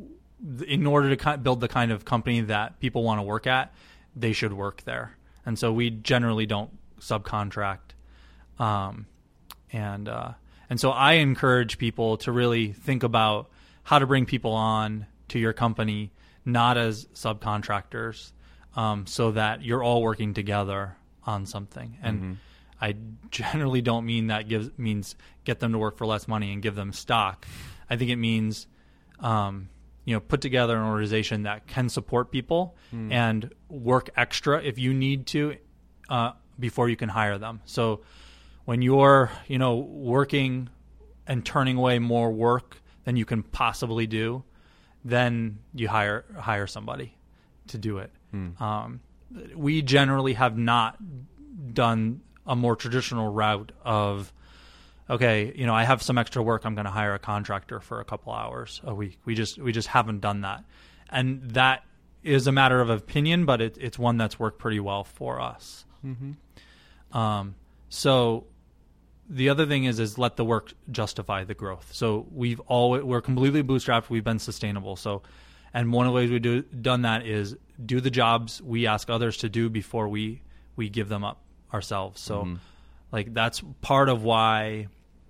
Speaker 3: in order to build the kind of company that people want to work at, they should work there. And so we generally don't subcontract. Um, and uh, and so I encourage people to really think about how to bring people on to your company, not as subcontractors, um, so that you're all working together on something. And mm-hmm. I generally don't mean that gives means get them to work for less money and give them stock. I think it means, um, you know, put together an organization that can support people mm. and work extra if you need to uh, before you can hire them. So when you're, you know, working and turning away more work than you can possibly do, then you hire hire somebody to do it. Hmm. Um, we generally have not done a more traditional route of, okay, you know, I have some extra work, I'm going to hire a contractor for a couple hours a week. We just we just haven't done that. And that is a matter of opinion, but it, it's one that's worked pretty well for us. Mm-hmm. Um, so the other thing is is let the work justify the growth. So we've always we're completely bootstrapped. We've been sustainable. So, and one of the ways we do done that is do the jobs we ask others to do before we we give them up ourselves. So, mm-hmm. like that's part of why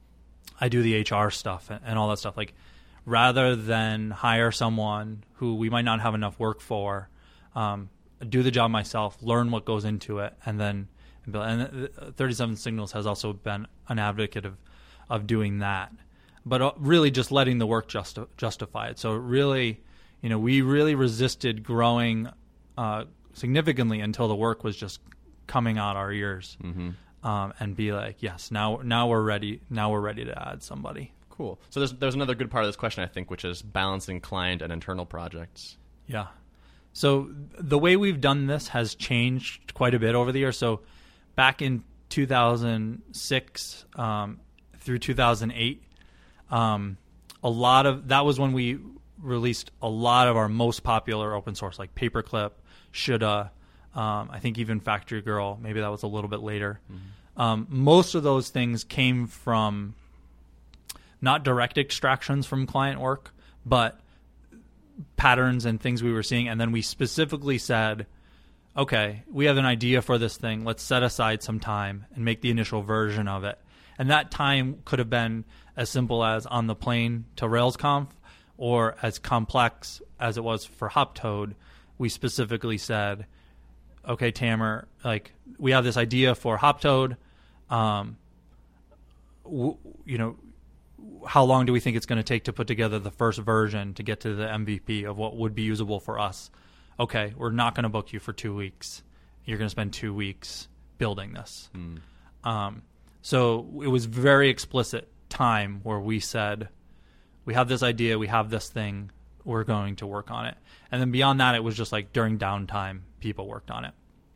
Speaker 3: I do the H R stuff and, and all that stuff. Like, rather than hire someone who we might not have enough work for, um, do the job myself, learn what goes into it, and then build. And thirty-seven Signals has also been an advocate of, of doing that. But really just letting the work justi- justify it. So really, you know, we really resisted growing uh, significantly until the work was just coming out our ears. Mm-hmm. Um, and be like, yes, now now we're ready. Now we're ready to add somebody.
Speaker 2: Cool. So there's there's another good part of this question, I think, which is balancing client and internal projects.
Speaker 3: Yeah. So the way we've done this has changed quite a bit over the years. So back in two thousand six um, through two thousand eight, um, a lot of that was when we released a lot of our most popular open source, like Paperclip, Shoulda. Um, I think even Factory Girl, maybe that was a little bit later. Mm-hmm. Um, most of those things came from not direct extractions from client work, but patterns and things we were seeing. And then we specifically said, okay, we have an idea for this thing. Let's set aside some time and make the initial version of it. And that time could have been as simple as on the plane to RailsConf, or as complex as it was for Hoptoad. We specifically said, okay, Tamer, like we have this idea for Hoptoad. Um, w- you know, how long do we think it's going to take to put together the first version to get to the M V P of what would be usable for us? Okay, we're not going to book you for two weeks. You're going to spend two weeks building this. Mm. Um, so it was very explicit time where we said, we have this idea, we have this thing, we're going to work on it. And then beyond that, it was just like during downtime, people worked on it.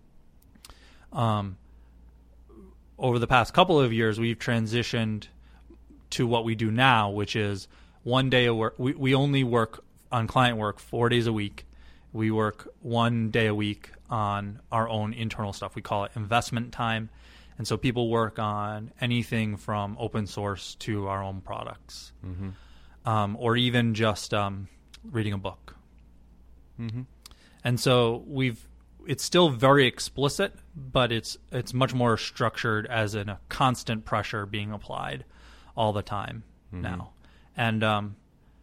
Speaker 3: Um, over the past couple of years, we've transitioned to what we do now, which is one day a work. We, we only work on client work four days a week. We work one day a week on our own internal stuff. We call it investment time. And so people work on anything from open source to our own products, mm-hmm. um, or even just um, reading a book. Mm-hmm. And so we've it's still very explicit, but it's it's much more structured as in a constant pressure being applied all the time mm-hmm. now. And um,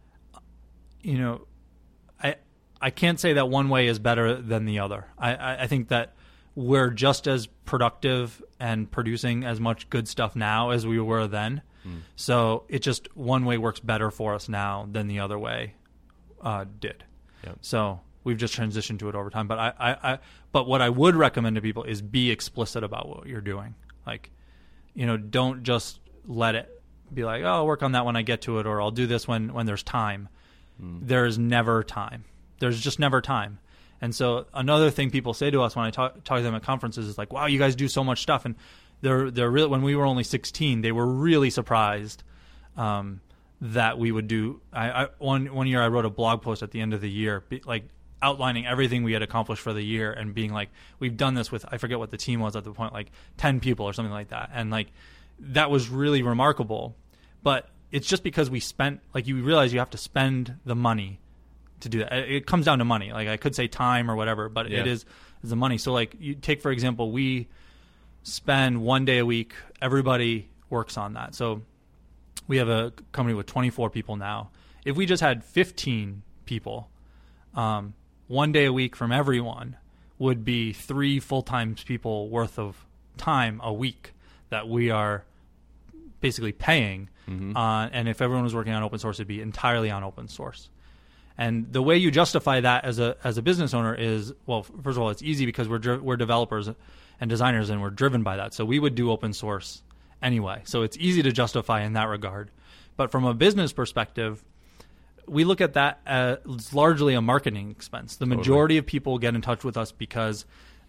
Speaker 3: you know, I I can't say that one way is better than the other. I, I, I think that we're just as productive and producing as much good stuff now as we were then. Mm. So it just one way works better for us now than the other way uh, did. Yep. So we've just transitioned to it over time. But I, I, I, but what I would recommend to people is be explicit about what you're doing. Like, you know, don't just let it be like, oh, I'll work on that when I get to it, or I'll do this when, when there's time. Mm. There's never time. There's just never time. And so another thing people say to us when I talk, talk to them at conferences is like, wow, you guys do so much stuff. And they're they're really, when we were only sixteen, they were really surprised um, that we would do. I, I one one year I wrote a blog post at the end of the year, be, like outlining everything we had accomplished for the year and being like, we've done this with, I forget what the team was at the point, like ten people or something like that. And like that was really remarkable. But it's just because we spent, like you realize you have to spend the money to do that. It comes down to money. Like I could say time or whatever, but yeah. it is, is the money. So like you take, for example, we spend one day a week, everybody works on that. So we have a company with twenty-four people now. If we just had fifteen people, um, one day a week from everyone would be three full-time people worth of time a week that we are basically paying. Mm-hmm. Uh, and if everyone was working on open source, it'd be entirely on open source. And the way you justify that as a as a business owner is, well, first of all, it's easy because we're dri- we're developers and designers, and we're driven by that. So we would do open source anyway. So it's easy to justify in that regard. But from a business perspective, we look at that as largely a marketing expense. The majority totally. of people get in touch with us because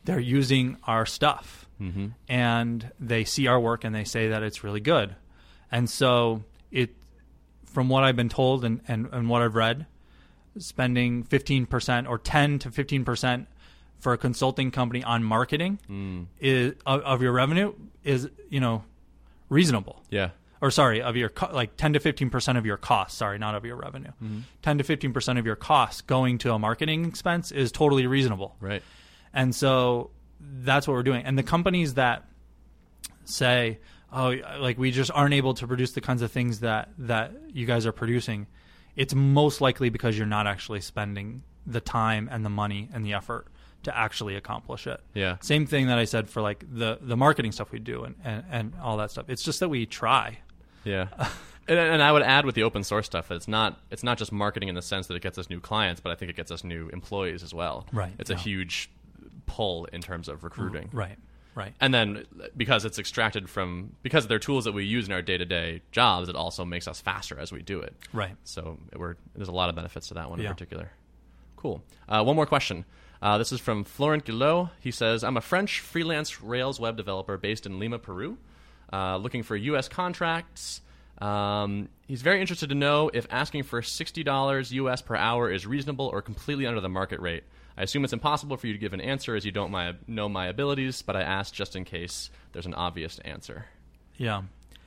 Speaker 3: they're using our stuff, mm-hmm. and they see our work and they say that it's really good. And so it, from what I've been told and, and, and what I've read, spending fifteen percent or ten to fifteen percent for a consulting company on marketing mm. is of, of your revenue is, you know, reasonable.
Speaker 2: Yeah.
Speaker 3: Or sorry, of your co- like ten to fifteen percent of your costs. Sorry, not of your revenue. Mm-hmm. ten to fifteen percent of your costs going to a marketing expense is totally reasonable.
Speaker 2: Right.
Speaker 3: And so that's what we're doing. And the companies that say, oh, like we just aren't able to produce the kinds of things that, that you guys are producing, it's most likely because you're not actually spending the time and the money and the effort to actually accomplish it.
Speaker 2: Yeah.
Speaker 3: Same thing that I said for like the, the marketing stuff we do and, and, and all that stuff. It's just that we try.
Speaker 2: Yeah. and, and I would add with the open source stuff, it's not it's not just marketing in the sense that it gets us new clients, but I think it gets us new employees as well.
Speaker 3: Right.
Speaker 2: It's
Speaker 3: yeah.
Speaker 2: a huge pull in terms of recruiting.
Speaker 3: Right. Right.
Speaker 2: And then because it's extracted from, because they're tools that we use in our day-to-day jobs, it also makes us faster as we do it.
Speaker 3: Right.
Speaker 2: So we're, there's a lot of benefits to that one
Speaker 3: yeah.
Speaker 2: in particular. Cool. Uh, one more question. Uh, this is from Florent Guillot. He says, I'm a French freelance Rails web developer based in Lima, Peru, uh, looking for U S contracts. Um, he's very interested to know if asking for sixty dollars U S per hour is reasonable or completely under the market rate. I assume it's impossible for you to give an answer as you don't my, know my abilities, but I asked just in case there's an obvious answer.
Speaker 3: Yeah.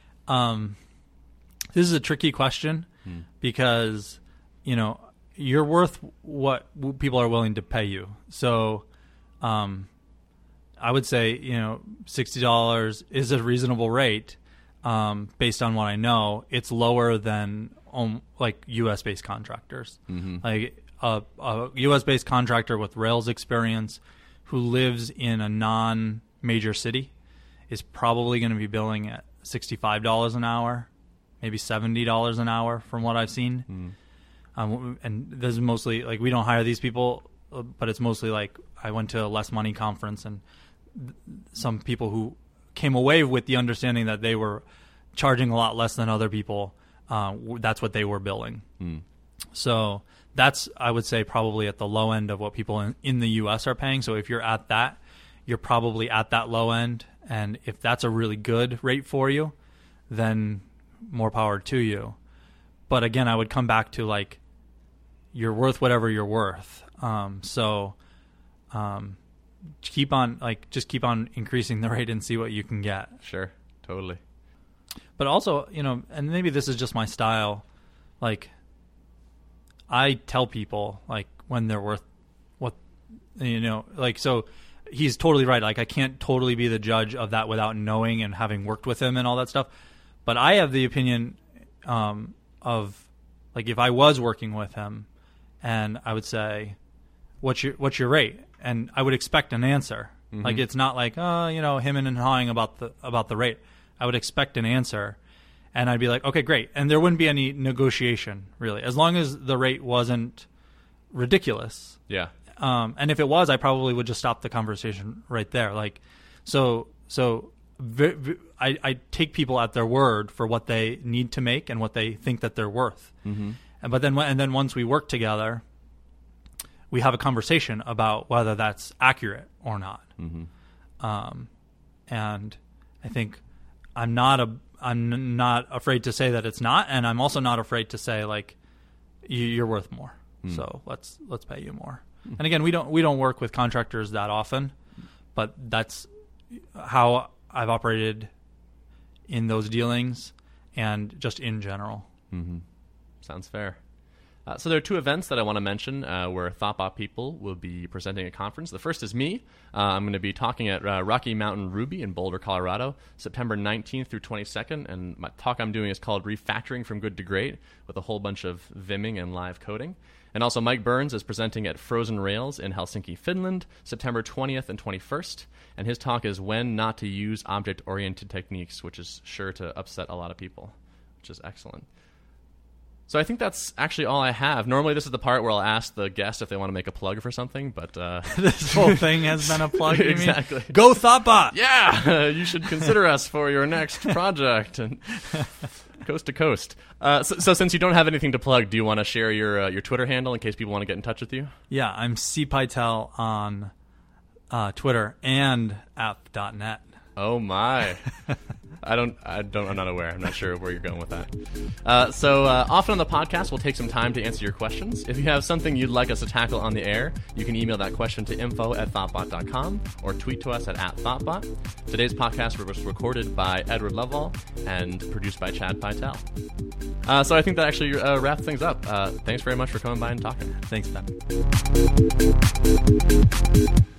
Speaker 3: Um, this is a tricky question hmm. because, you know, you're worth what people are willing to pay you. So um, I would say, you know, sixty dollars is a reasonable rate um, based on what I know. It's lower than um, like U S-based contractors. Mm-hmm. Like a, a U S-based contractor with Rails experience who lives in a non-major city is probably going to be billing at sixty-five dollars an hour, maybe seventy dollars an hour from what I've seen. Mm. Um, and this is mostly like we don't hire these people, but it's mostly like I went to a less money conference and th- some people who came away with the understanding that they were charging a lot less than other people. Uh, that's what they were billing. Mm. So that's, I would say, probably at the low end of what people in, in the U S are paying. So if you're at that, you're probably at that low end. And if that's a really good rate for you, then more power to you. But again, I would come back to like, you're worth whatever you're worth. Um, so um, keep on, like, just keep on increasing the rate and see what you can get.
Speaker 2: Sure, totally.
Speaker 3: But also, you know, and maybe this is just my style, like, I tell people, like, when they're worth what, you know, like, so he's totally right. Like, I can't totally be the judge of that without knowing and having worked with him and all that stuff. But I have the opinion um, of, like, if I was working with him and I would say, what's your, what's your rate? And I would expect an answer. Mm-hmm. Like, it's not like, oh, you know, him and hawing about the, about the rate. I would expect an answer. And I'd be like, okay, great. And there wouldn't be any negotiation, really, as long as the rate wasn't ridiculous.
Speaker 2: Yeah.
Speaker 3: Um, and if it was, I probably would just stop the conversation right there. Like, so, so v- v- I, I take people at their word for what they need to make and what they think that they're worth. Mm-hmm. And but then, and then once we work together, we have a conversation about whether that's accurate or not. Mm-hmm. Um, and I think I'm not a, I'm not afraid to say that it's not, and I'm also not afraid to say like, you're worth more. Mm. So let's let's pay you more. Mm. And again, we don't we don't work with contractors that often, but that's how I've operated in those dealings and just in general.
Speaker 2: Mm-hmm. Sounds fair. Uh, so there are two events that I want to mention uh, where Thoughtbot people will be presenting at conference. The first is me. Uh, I'm going to be talking at uh, Rocky Mountain Ruby in Boulder, Colorado, September nineteenth through twenty-second. And my talk I'm doing is called Refactoring from Good to Great, with a whole bunch of Vimming and live coding. And also Mike Burns is presenting at Frozen Rails in Helsinki, Finland, September twentieth and twenty-first. And his talk is When Not to Use Object-Oriented Techniques, which is sure to upset a lot of people, which is excellent. So I think that's actually all I have. Normally this is the part where I'll ask the guest if they want to make a plug for something, but... Uh...
Speaker 3: this whole thing has been a plug, you
Speaker 2: exactly.
Speaker 3: mean? Go Thoughtbot!
Speaker 2: Yeah! You should consider us for your next project. And coast to coast. Uh, so, so since you don't have anything to plug, do you want to share your uh, your Twitter handle in case people want to get in touch with you?
Speaker 3: Yeah, I'm C. Pytel on uh, Twitter, and app dot net.
Speaker 2: Oh my. I don't, I don't, I'm not aware. I'm not sure where you're going with that. Uh, so uh, often on the podcast, we'll take some time to answer your questions. If you have something you'd like us to tackle on the air, you can email that question to info at thoughtbot dot com or tweet to us at, at thoughtbot. Today's podcast was recorded by Edward Lovell and produced by Chad Pytel. Uh, so I think that actually uh, wraps things up. Uh, thanks very much for coming by and talking.
Speaker 3: Thanks, Ben.